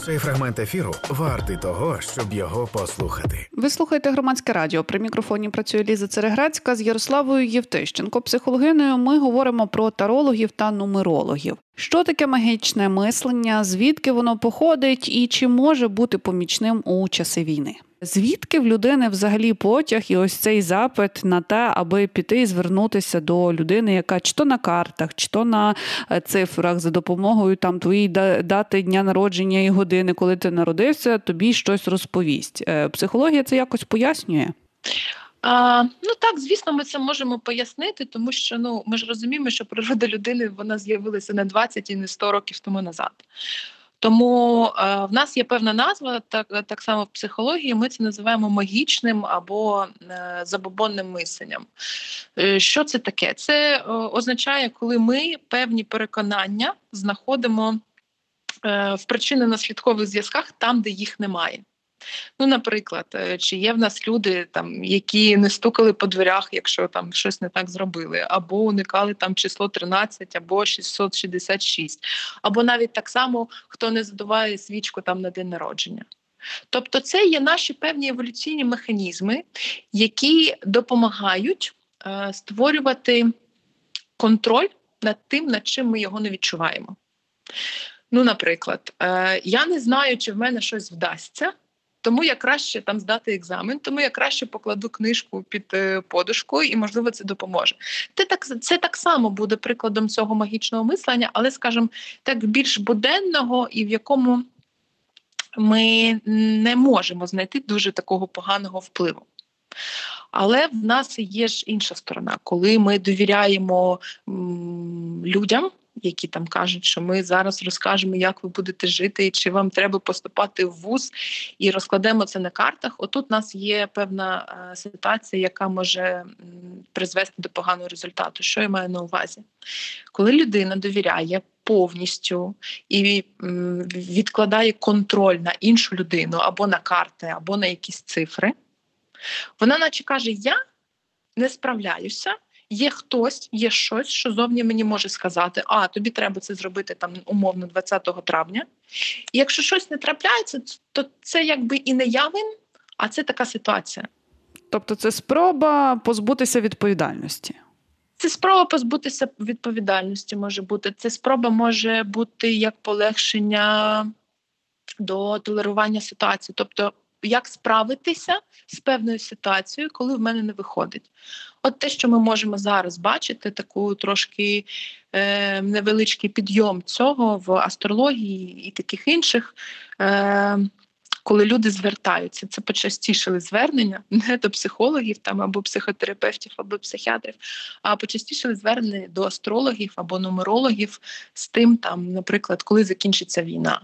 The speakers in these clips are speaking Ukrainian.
Цей фрагмент ефіру вартий того, щоб його послухати. Ви слухаєте Громадське радіо. При мікрофоні працює Ліза Цереграцька з Ярославою Євтищенко, психологинею. Ми говоримо про тарологів та нумерологів. Що таке магічне мислення, звідки воно походить і чи може бути помічним у часи війни? Звідки в людини взагалі потяг і ось цей запит на те, аби піти і звернутися до людини, яка чи то на картах, чи то на цифрах за допомогою там твоєї дати дня народження і години, коли ти народився, тобі щось розповість. Психологія це якось пояснює? Ну так, звісно, ми це можемо пояснити, тому що ми ж розуміємо, що природа людини вона з'явилася не 20 і не 100 років тому назад. Тому в нас є певна назва, так само в психології ми це називаємо магічним або забобонним мисленням. Що це таке? Це означає, коли ми певні переконання знаходимо в причинно-наслідкових зв'язках там, де їх немає. Наприклад, чи є в нас люди, які не стукали по дверях, якщо там щось не так зробили, або уникали там число 13, або 666, або навіть так само, хто не задуває свічку там на день народження. Тобто це є наші певні еволюційні механізми, які допомагають створювати контроль над тим, над чим ми його не відчуваємо. Наприклад, я не знаю, чи в мене щось вдасться, тому я краще там здати екзамен, тому я краще покладу книжку під подушку і, можливо, це допоможе. Це так само буде прикладом цього магічного мислення, але, скажімо, так більш буденного і в якому ми не можемо знайти дуже такого поганого впливу. Але в нас є ж інша сторона, коли ми довіряємо людям, які там кажуть, що ми зараз розкажемо, як ви будете жити, і чи вам треба поступати в вуз, і розкладемо це на картах. Отут у нас є певна ситуація, яка може призвести до поганого результату. Що я маю на увазі? Коли людина довіряє повністю і відкладає контроль на іншу людину, або на карти, або на якісь цифри, вона наче каже, я не справляюся, є хтось, є щось, що зовні мені може сказати, тобі треба це зробити там умовно 20 травня. І якщо щось не трапляється, то це якби і не я винен, а це така ситуація. Тобто це спроба позбутися відповідальності? Це спроба позбутися відповідальності може бути. Це спроба може бути як полегшення до толерування ситуації. Тобто, як справитися з певною ситуацією, коли в мене не виходить. От те, що ми можемо зараз бачити, таку трошки невеличкий підйом цього в астрології і таких інших, коли люди звертаються. Це почастішили звернення не до психологів або психотерапевтів, або психіатрів, а почастішили звернення до астрологів або нумерологів з тим, наприклад, коли закінчиться війна.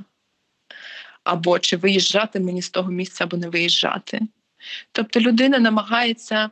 Або чи виїжджати мені з того місця, або не виїжджати. Тобто людина намагається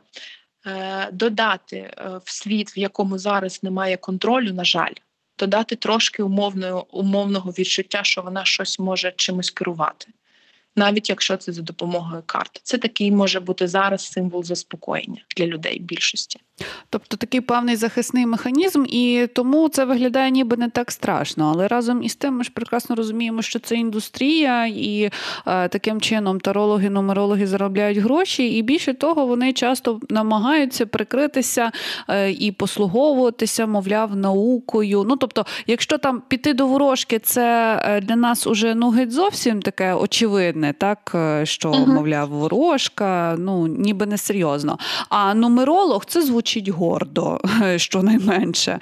додати в світ, в якому зараз немає контролю, на жаль, додати трошки умовного відчуття, що вона щось може чимось керувати. Навіть якщо це за допомогою карт. Це такий може бути зараз символ заспокоєння для людей більшості. Тобто такий певний захисний механізм, і тому це виглядає ніби не так страшно. Але разом із тим ми ж прекрасно розуміємо, що це індустрія, і таким чином тарологи, нумерологи заробляють гроші, і більше того, вони часто намагаються прикритися і послуговуватися, мовляв, наукою. Тобто, якщо там піти до ворожки, це для нас уже геть зовсім таке очевидне, так, що, мовляв, ворожка, ніби несерйозно. А нумеролог – це звучить гордо, щонайменше.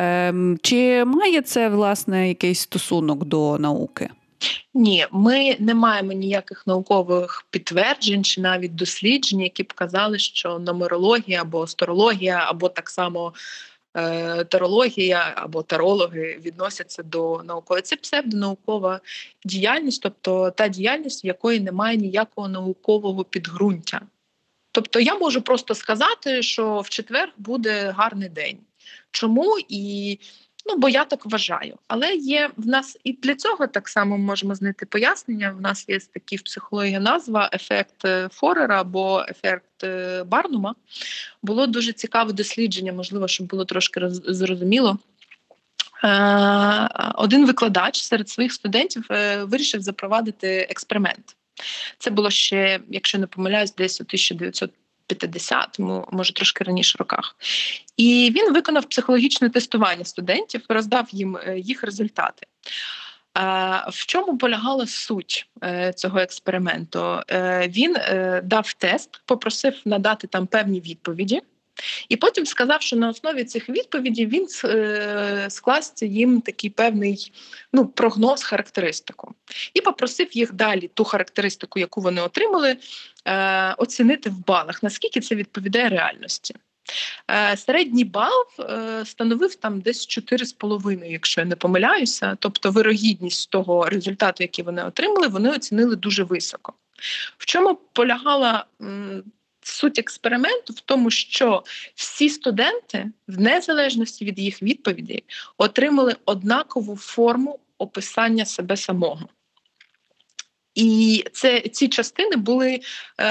Чи має це, власне, якийсь стосунок до науки? Ні, ми не маємо ніяких наукових підтверджень чи навіть досліджень, які б казали, що нумерологія або астрологія, або так само тарологія або тарологи відносяться до наукової. Це псевдонаукова діяльність, тобто та діяльність, в якої немає ніякого наукового підґрунтя. Тобто я можу просто сказати, що в четвер буде гарний день. Чому? Бо я так вважаю. Але є в нас і для цього так само можемо знайти пояснення. В нас є такі в психології назва ефект Форера або ефект Барнума. Було дуже цікаве дослідження, можливо, щоб було трошки зрозуміло. один викладач серед своїх студентів вирішив запровадити експеримент. Це було ще, якщо не помиляюсь, десь у 1950-му, може трошки раніше роках. І він виконав психологічне тестування студентів, роздав їм їх результати. В чому полягала суть цього експерименту? Він дав тест, попросив надати там певні відповіді, і потім сказав, що на основі цих відповідей він скласться їм такий певний прогноз, характеристику. І попросив їх далі ту характеристику, яку вони отримали, оцінити в балах, наскільки це відповідає реальності. Середній бал становив там десь 4,5, якщо я не помиляюся. Тобто вирогідність того результату, який вони отримали, вони оцінили дуже високо. В чому полягала суть експерименту? В тому, що всі студенти, в незалежності від їх відповідей, отримали однакову форму описання себе самого. І ці частини були,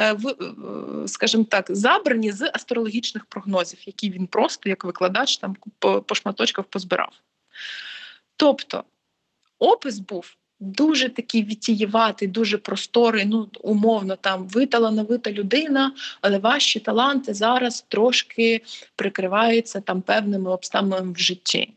скажімо так, забрані з астрологічних прогнозів, які він просто, як викладач, там по шматочках позбирав. Тобто, опис був дуже такий відтієватий, дуже просторий, умовно, там, ви талановита людина, але ваші таланти зараз трошки прикриваються там певними обставинами в житті.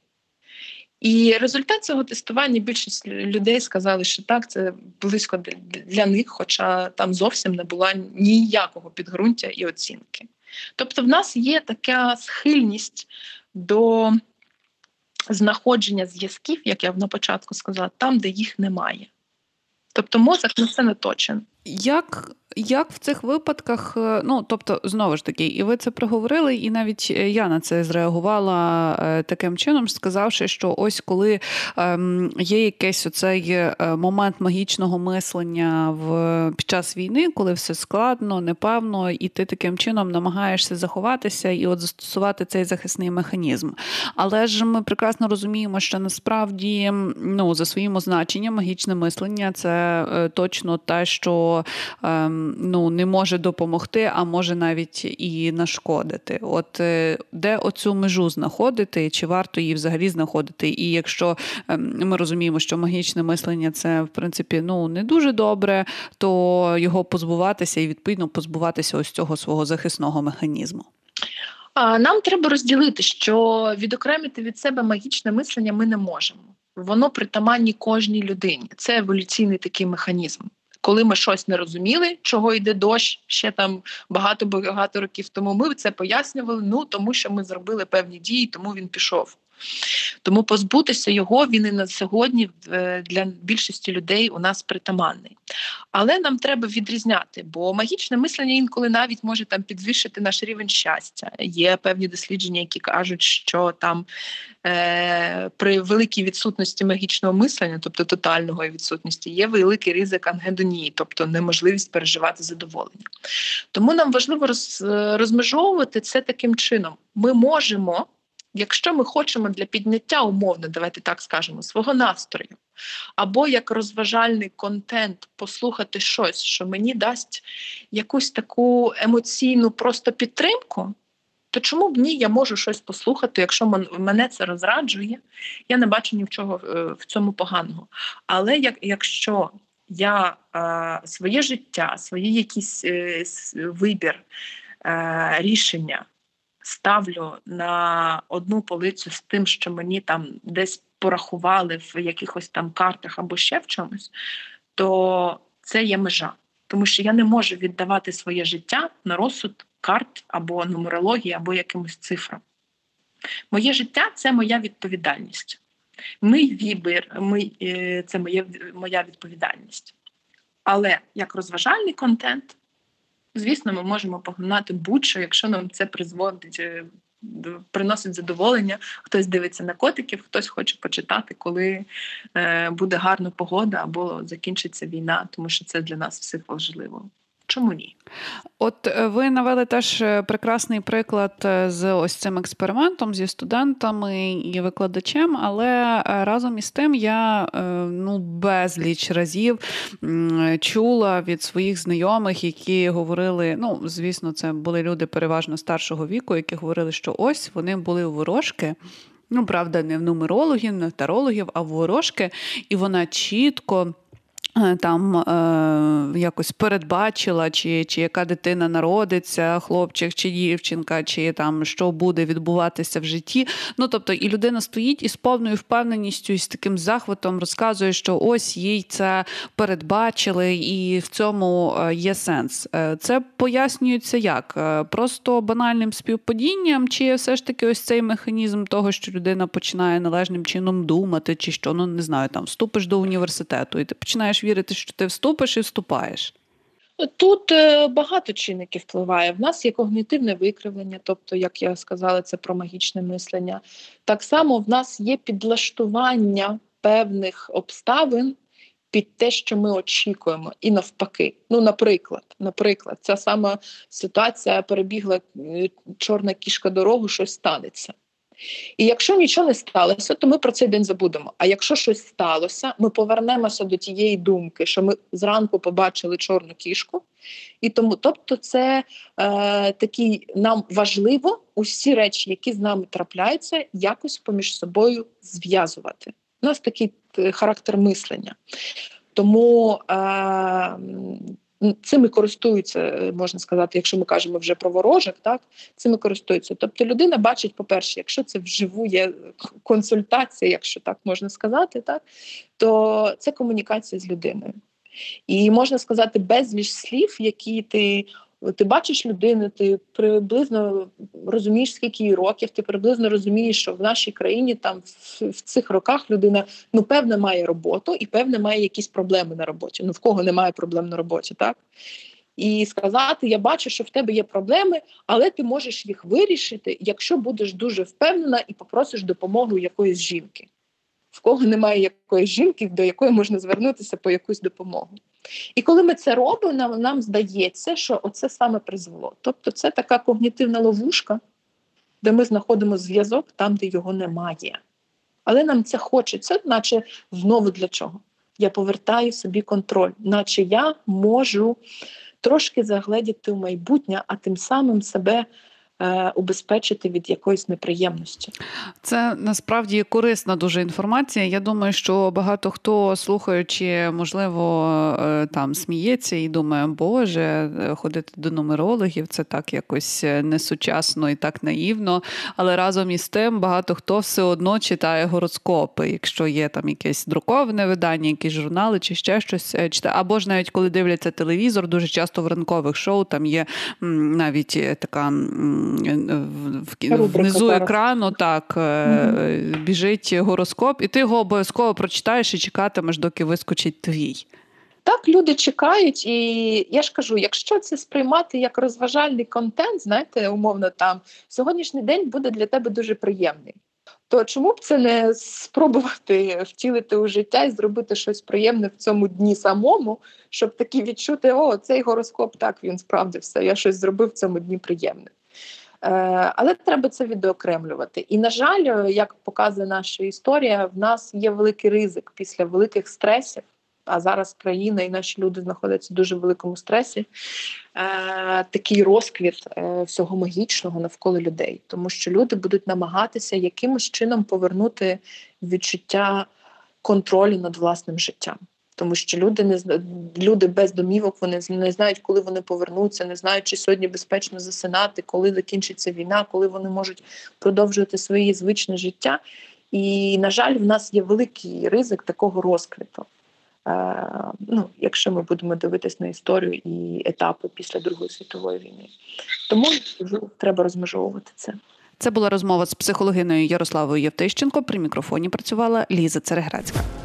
І результат цього тестування більшість людей сказали, що так, це близько для них, хоча там зовсім не було ніякого підґрунтя і оцінки. Тобто в нас є така схильність до знаходження зв'язків, як я на початку сказала, там, де їх немає. Тобто мозок на це не точен. Як в цих випадках, тобто, знову ж таки, і ви це проговорили, і навіть я на це зреагувала таким чином, сказавши, що ось коли є якийсь оцей момент магічного мислення під час війни, коли все складно, непевно, і ти таким чином намагаєшся заховатися і от застосувати цей захисний механізм. Але ж ми прекрасно розуміємо, що насправді, за своїм означенням, магічне мислення – це точно те, що не може допомогти, а може навіть і нашкодити. От де оцю межу знаходити, чи варто її взагалі знаходити? І якщо ми розуміємо, що магічне мислення – це, в принципі, не дуже добре, то його позбуватися і, відповідно, позбуватися ось цього свого захисного механізму. Нам треба розділити, що відокремити від себе магічне мислення ми не можемо. Воно притаманні кожній людині. Це еволюційний такий механізм. Коли ми щось не розуміли, чого йде дощ, ще там багато років тому, ми це пояснювали, тому що ми зробили певні дії, тому він пішов. Тому позбутися його, він і на сьогодні для більшості людей у нас притаманний. Але нам треба відрізняти, бо магічне мислення інколи навіть може там підвищити наш рівень щастя. Є певні дослідження, які кажуть, що там при великій відсутності магічного мислення, тобто тотального відсутності, є великий ризик ангедонії, тобто неможливість переживати задоволення. Тому нам важливо розмежовувати це таким чином. Ми можемо, якщо ми хочемо для підняття умовно, давайте так скажемо, свого настрою, або як розважальний контент послухати щось, що мені дасть якусь таку емоційну просто підтримку, то чому б ні, я можу щось послухати, якщо мене це розраджує, я не бачу ні в чого в цьому поганого. Але якщо я своє життя, свої якісь вибір, рішення ставлю на одну полицю з тим, що мені там десь порахували в якихось там картах або ще в чомусь, то це є межа. Тому що я не можу віддавати своє життя на розсуд карт або нумерології, або якимось цифрам. Моє життя – це моя відповідальність. Мій вибір – це моя відповідальність. Але як розважальний контент, звісно, ми можемо поглинати будь-що, якщо нам це приносить задоволення. Хтось дивиться на котиків, хтось хоче почитати, коли буде гарна погода або закінчиться війна, тому що це для нас всіх важливо. Чому ні? От ви навели теж прекрасний приклад з ось цим експериментом зі студентами і викладачем, але разом із тим я безліч разів чула від своїх знайомих, які говорили, звісно, це були люди переважно старшого віку, які говорили, що ось вони були у ворожки, Ну, правда, не в нумерологів, не в тарологів, а в ворожки. І вона чітко там якось передбачила, чи яка дитина народиться, хлопчик чи дівчинка, чи там що буде відбуватися в житті. Ну, тобто, і людина стоїть і з повною впевненістю, і з таким захватом розказує, що ось їй це передбачили, і в цьому є сенс. Це пояснюється як? Просто банальним співпадінням, чи все ж таки ось цей механізм того, що людина починає належним чином думати, чи що, ну, не знаю, там, вступиш до університету, і ти починаєш вірити, що ти вступиш і вступаєш? Тут багато чинників впливає. В нас є когнітивне викривлення, тобто, як я сказала, це про магічне мислення. Так само в нас є підлаштування певних обставин під те, що ми очікуємо, і навпаки. Ну, наприклад, ця сама ситуація, перебігла чорна кішка дорогу, щось станеться. І якщо нічого не сталося, то ми про цей день забудемо. А якщо щось сталося, ми повернемося до тієї думки, що ми зранку побачили чорну кішку. І тому, тобто, це такий, нам важливо усі речі, які з нами трапляються, якось поміж собою зв'язувати. У нас такий характер мислення. Тому цими користуються, можна сказати, якщо ми кажемо вже про ворожок, так, цими користуються. Тобто людина бачить, по-перше, якщо це вживу є консультація, якщо так можна сказати, так, то це комунікація з людиною. І можна сказати, безліч слів, які ти бачиш людину, ти приблизно розумієш, скільки їй років, ти приблизно розумієш, що в нашій країні там в цих роках людина, ну, певне, має роботу і, певне, має якісь проблеми на роботі. Ну, в кого немає проблем на роботі, так? І сказати, я бачу, що в тебе є проблеми, але ти можеш їх вирішити, якщо будеш дуже впевнена і попросиш допомогу якоїсь жінки. В кого немає якоїсь жінки, до якої можна звернутися по якусь допомогу. І коли ми це робимо, нам здається, що оце саме призвело. Тобто це така когнітивна ловушка, де ми знаходимо зв'язок там, де його немає. Але нам це хочеться, наче знову для чого? Я повертаю собі контроль, наче я можу трошки загледіти в майбутнє, а тим самим себе убезпечити від якоїсь неприємності. Це насправді корисна дуже інформація. Я думаю, що багато хто, слухаючи, можливо, там сміється і думає, Боже, ходити до нумерологів, це так якось несучасно і так наївно. Але разом із тим багато хто все одно читає гороскопи. Якщо є там якесь друковане видання, якісь журнали чи ще щось читає. Або ж навіть коли дивляться телевізор, дуже часто в ранкових шоу там є навіть така внизу екрану так біжить гороскоп, і ти його обов'язково прочитаєш і чекатимеш, доки вискочить твій. Так, люди чекають, і я ж кажу, якщо це сприймати як розважальний контент, знаєте, умовно там, сьогоднішній день буде для тебе дуже приємний. То чому б це не спробувати втілити у життя і зробити щось приємне в цьому дні самому, щоб таки відчути, о, цей гороскоп, так, він справдився, я щось зробив в цьому дні приємне. Але треба це відокремлювати. І, на жаль, як показує наша історія, в нас є великий ризик після великих стресів, а зараз країна і наші люди знаходяться в дуже великому стресі, такий розквіт всього магічного навколо людей. Тому що люди будуть намагатися якимось чином повернути відчуття контролю над власним життям. Тому що люди без домівок, вони не знають, коли вони повернуться, не знають, чи сьогодні безпечно засинати, коли закінчиться війна, коли вони можуть продовжувати своє звичне життя. І, на жаль, в нас є великий ризик такого розквіту. Якщо ми будемо дивитись на історію і етапи після Другої світової війни. Тому треба розмежовувати це. Це була розмова з психологиною Ярославою Євтищенко. При мікрофоні працювала Ліза Цереграцька.